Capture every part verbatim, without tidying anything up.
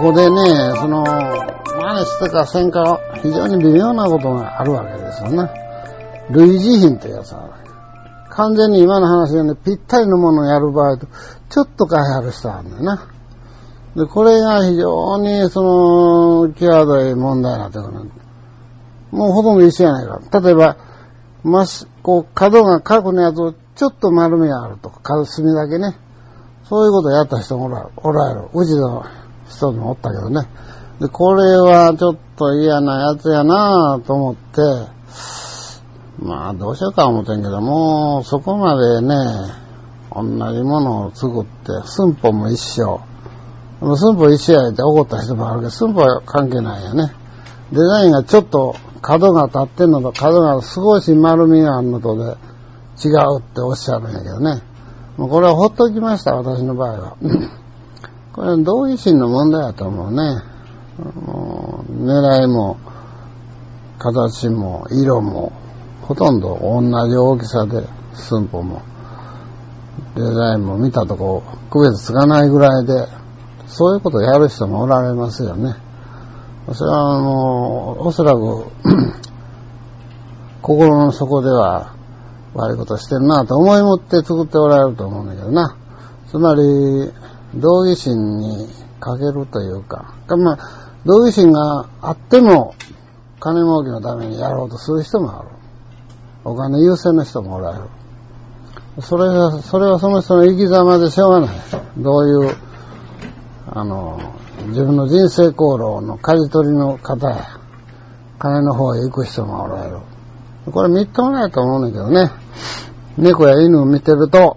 こでね、その、真似してかせんか、非常に微妙なことがあるわけですよね。類似品ってやつは。完全に今の話でね、ぴったりのものをやる場合と、ちょっと変えはる人はあるんだよな。で、これが非常に、その、際どい問題になってくる。もうほとんど一緒やないか。例えば、まし、こう、角が角のやつをちょっと丸みがあるとか、角隅だけね。そういうことをやった人もおらおられる。うちの人もおったけどね。で、これはちょっと嫌なやつやなぁと思って、まあ、どうしようか思ってんけども、そこまでね、同じものを作って、寸法も一緒。寸法一緒やって怒った人もあるけど、寸法は関係ないよね。デザインがちょっと角が立ってんのと角が少し丸みがあるのとで違うっておっしゃるんやけどね。もうこれはほっときました、私の場合は。これは同意心の問題だと思うね。もう狙いも形も色もほとんど同じ大きさで、寸法もデザインも見たとこ区別つかないぐらいで、そういうことをやる人もおられますよね。それはもうおそらく心の底では悪いことしてるなと思い持って作っておられると思うんだけどな。つまり同義心に欠けるというか、まあ同義心があっても金儲けのためにやろうとする人もある。お金優先の人もおられる。それは、それはその人の生き様でしょうがない。どういう、あの、自分の人生功労の舵取りの方や、金の方へ行く人もおられる。これみっともないと思うんだけどね。猫や犬を見てると、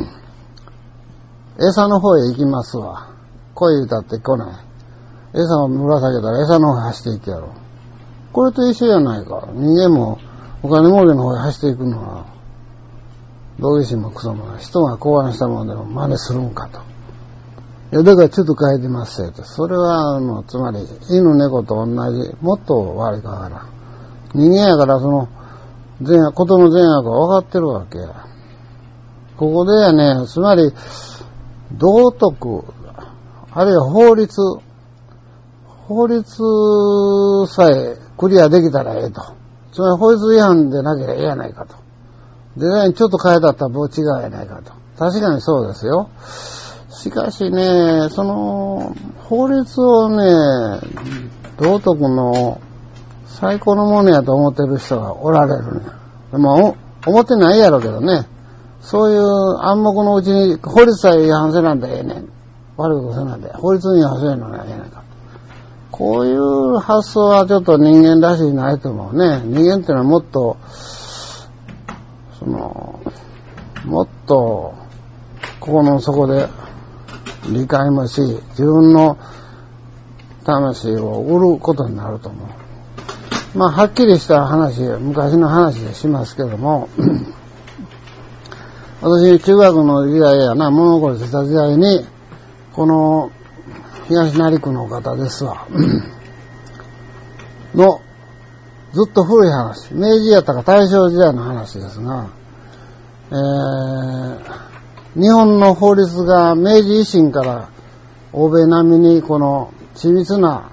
餌の方へ行きますわ。来い歌って来ない。餌をぶら下げたら餌の方へ走っていってやろう。これと一緒じゃないか。人間もお金儲けの方へ走っていくのは、同義心もクソもない。人が考案したものでも真似するんかと。いや、だからちょっと変えてますよと。それは、あの、つまり、犬猫と同じ、もっと悪いかから。人間やからその、善悪、ことの善悪が分かってるわけや。ここでやね、つまり、道徳、あるいは法律、法律さえクリアできたらええと。つまり法律違反でなければええやないかと。デザインちょっと変えたったらもう違うやないかと。確かにそうですよ。しかしね、その、法律をね、道徳の最高のものやと思ってる人がおられるね。でも、思ってないやろうけどね。そういう暗黙のうちに法律さえ違反せなんだええねん。悪いことせなんだ法律に違反せんのがええねんか。こういう発想はちょっと人間らしいないと思うね。人間っていうのはもっと、その、もっと、心の底で理解もし、自分の魂を売ることになると思う。まあ、はっきりした話、昔の話でしますけども、私、中学の時代やな、物心ついた時代に、この、東成区の方ですわ。の、ずっと古い話。明治やったか大正時代の話ですが、えー、日本の法律が明治維新から欧米並みにこの緻密な、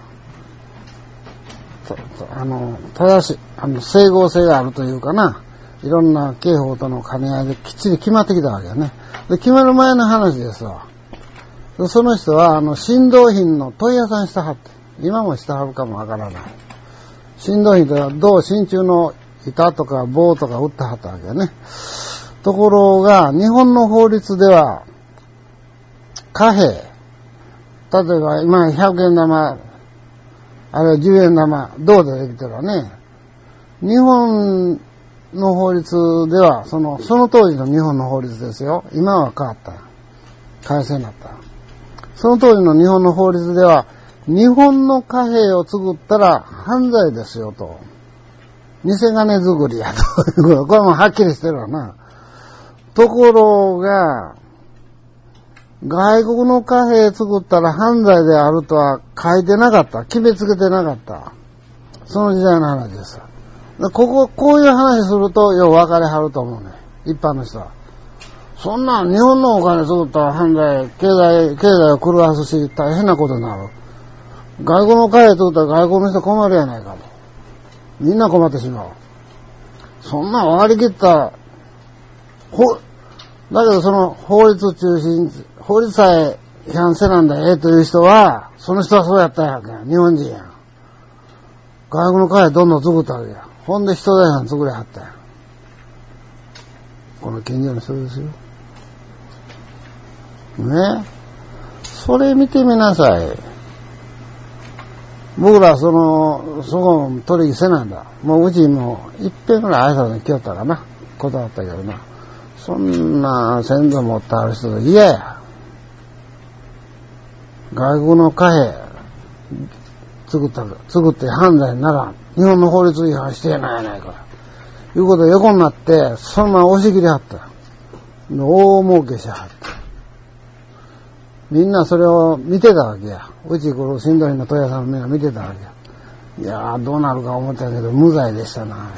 あの、正しい、あの、整合性があるというかな、いろんな刑法との兼ね合いできっちり決まってきたわけよね。で、決まる前の話ですわ。その人は、あの、振動品の問屋さんしたはって。今もしたはるかもわからない。振動品とは銅、真鍮の板とか棒とか売ってはったわけよね。ところが、日本の法律では、貨幣、例えば今ひゃくえん玉、あるいはじゅうえん玉、銅でできてるわね。日本の法律では、その、その当時の日本の法律ですよ。今は変わった。改正になった。その当時の日本の法律では、日本の貨幣を作ったら犯罪ですよと。偽金作りやと。これもはっきりしてるわな。ところが、外国の貨幣作ったら犯罪であるとは書いてなかった。決めつけてなかった。その時代の話です。ここ、こういう話するとよう分かれはると思うね。一般の人は。そんな日本のお金作ったら犯罪、経済、経済を狂わすし大変なことになる。 外国の会へとったら外国の人困るやないかと。みんな困ってしまう。そんな割り切った、ほ、だけどその法律中心、法律さえ違反せなんだええという人は、その人はそうやったんやんけ。日本人やん。外国の会へどんどん作ったわけや。ほんで人財産作れはったんや。この近所の人ですよ。ね。それ見てみなさい。僕らその、そこも取引せなんだ。もううちも一遍ぐらい挨拶に来よったかな。断ったけどな。そんな先祖持ってある人で嫌や。外国の貨幣作った、作って犯罪なら日本の法律違反してやないやないか。いうことで横になって、そのまま押し切りはった。大儲けしはった。みんなそれを見てたわけや。うちこのしんどいの問屋さんの目が見てたわけや。いやーどうなるか思ったけど無罪でしたな。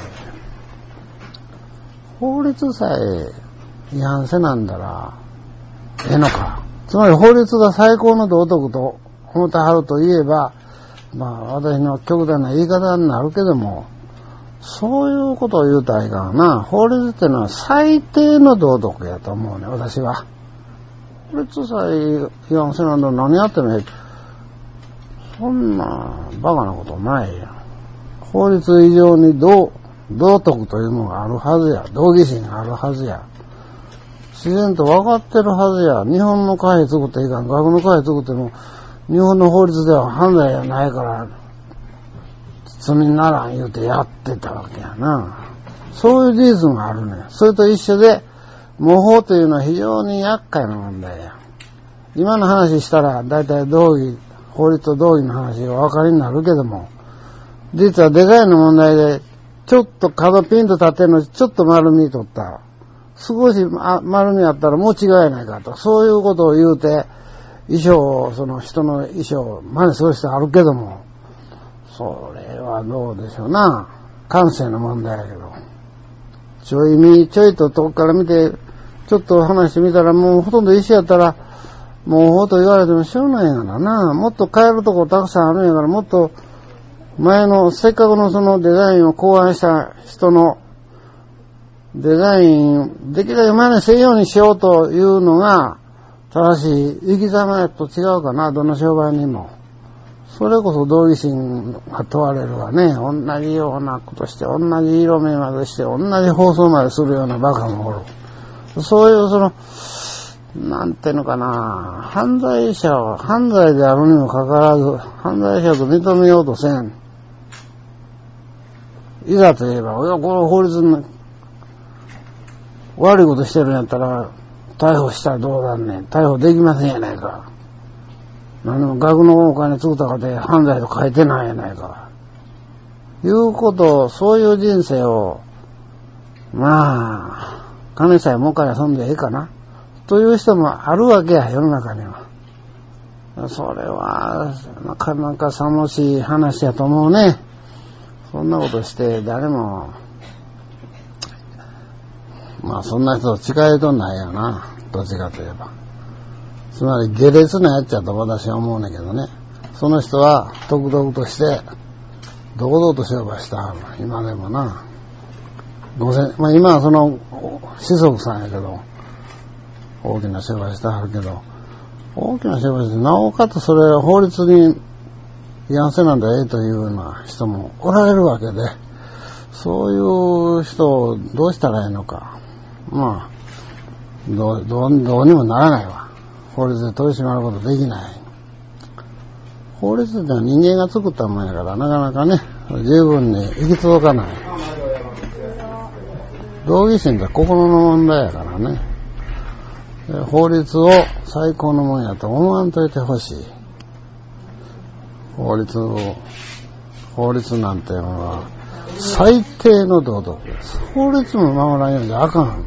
法律さえ違反せなんだらええのか。つまり法律が最高の道徳と思ってはると言えば、まあ私の極端な言い方になるけども、そういうことを言うたらいかんな。法律ってのは最低の道徳やと思うね、私は。法律さえ違反せなんだら何やってもええ。そんなバカなことないやん。法律以上に道、道徳というのがあるはずや。道義心があるはずや。自然と分かってるはずや。日本の貨幣作っていかん。外国の貨幣作っても、日本の法律では犯罪やないから、罪にならん言うてやってたわけやな。そういう事実があるね。それと一緒で、模倣というのは非常に厄介な問題や。今の話したら、だいたい道義、法律と道義の話がお分かりになるけども、実はでかいの問題で、ちょっと角ピンと立ってるのにちょっと丸みとった。少し丸みあったらもう違いないかと。そういうことを言うて、衣装を、その人の衣装を真似する人あるけども、それはどうでしょうな。感性の問題やけど。ちょい見、ちょいと遠くから見て、ちょっと話してみたらもうほとんど一緒やったら、もうほと言われてもしょうないんやからな。もっと変えるとこたくさんあるんやから、もっと前のせっかくのそのデザインを考案した人のデザイン、できるだけ真似せんようにしようというのが正しい生き様と違うかな、どの商売にも。それこそ道義心が問われるわね。同じようなことして、同じ色目までして、同じ放送までするようなバカもおる。そういうその、なんていうのかな、犯罪者は犯罪であるにもかかわらず、犯罪者と認めようとせん。いざと言えば、いや、この法律の悪いことしてるんやったら、逮捕したらどうなんねん。逮捕できませんやないか。何も額のお金作ったかで犯罪と書いてないやないか。いうことを、そういう人生を、まあ、金さえ儲かりゃそんでええかな。という人もあるわけや、世の中には。それは、なかなか寂しい話やと思うね。そんなことして誰も、まあそんな人と近いとないよな。どっちかといえば。つまり下劣なやつやと私は思うねんけどね。その人は、独々として、堂々と商売したはる。今でもな。ごせん、まあ今はその、子息さんやけど、大きな商売してはるけど、大きな商売して、なおかつそれを法律に違反せなんだええというような人もおられるわけで、そういう人をどうしたらいいのか。まあ、どう、どう、どうにもならないわ。法律で取り締まることできない。法律ってのは人間が作ったもんやから、なかなかね、十分に行き届かない。道義心って心の問題やからね。法律を最高のもんやと思わんといてほしい。法律を、法律なんていうのは最低の道徳です。法律も守らんようじゃあかん。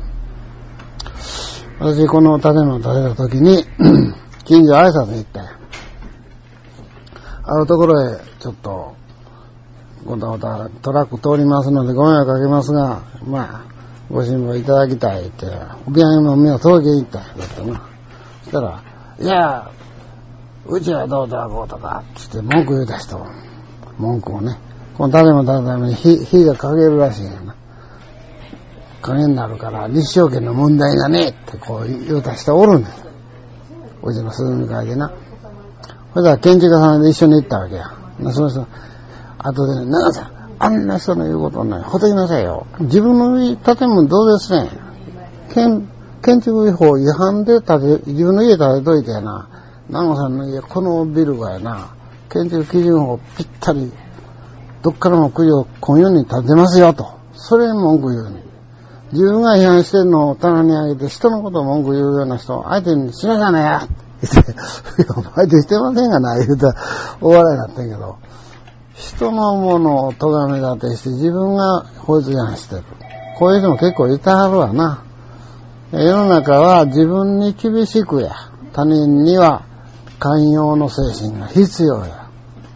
私この建物を建てた時に近所挨拶に行ったんや。あるところへちょっとごたごたトラック通りますのでご迷惑かけますが、まあご辛抱いただきたいって、お土産も目を届けに行ったんや。だったな。そしたら、いや、 うちはどうだこうとか、つって文句言うた人、文句をね、この誰も誰のために火、火がかけるらしいんやな。影になるから、立証権の問題がねってこう言うた人おるんです。うちの鈴見会でな。それから建築家さんで一緒に行ったわけや。その人、後でね、長さん、あんな人の言うことない。ほっときなさいよ。自分の建物どうですね。建、建築法違反で建て、自分の家建てといてやな。長さんの家、このビルがやな、建築基準法ぴったり、どっからも苦情今夜に建てますよと。それに文句言うね。自分が批判してるのを棚に上げて、人のことを文句言うような人、相手にしなさいねや言って、相手してませんがな、言うたら、お笑いになってんけど、人のものを咎め立てして、自分が法律違反してる。こういう人も結構いたはるわな。世の中は自分に厳しくや、他人には寛容の精神が必要や。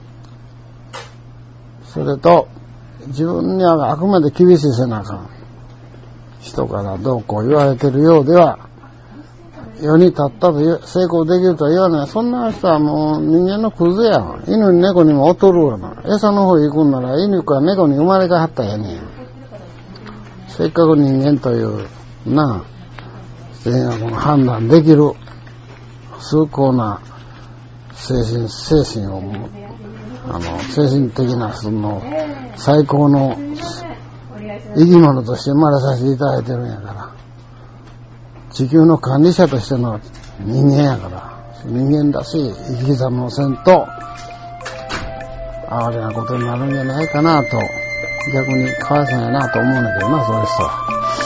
それと、自分にはあくまで厳しいせなあかん。人からどうこう言われてるようでは、世に立ったと成功できるとは言わない。そんな人はもう人間のクズや。犬に猫にも劣るわな。餌の方行くんなら犬か猫に生まれ変わったらええねん。せっかく人間というなあ、判断できる崇高な精神、精神をあの精神的なその最高の生き物として生まれさせていただいてるんやから、地球の管理者としての人間やから、人間だし生き様をせんと哀れなことになるんじゃないかなと、逆にかわいそうやなと思うんだけどな、そういう人は。